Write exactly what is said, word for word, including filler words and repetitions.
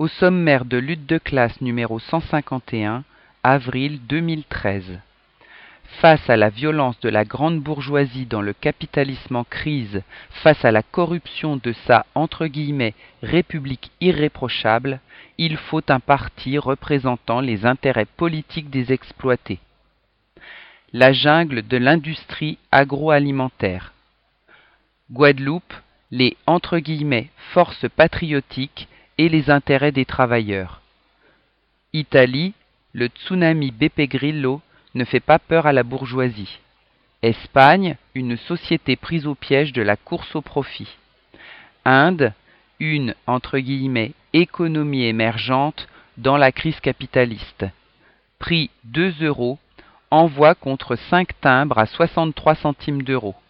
Au sommaire de Lutte de classe numéro cent cinquante et un, avril deux mille treize. Face à la violence de la grande bourgeoisie dans le capitalisme en crise, face à la corruption de sa entre guillemets, république irréprochable, il faut un parti représentant les intérêts politiques des exploités. La jungle de l'industrie agroalimentaire. Guadeloupe, les entre guillemets, forces patriotiques et les intérêts des travailleurs. Italie, le tsunami Beppe Grillo ne fait pas peur à la bourgeoisie. Espagne, une société prise au piège de la course au profit. Inde, une entre guillemets, économie émergente dans la crise capitaliste. Prix deux euros, envoi contre cinq timbres à soixante-trois centimes d'euros.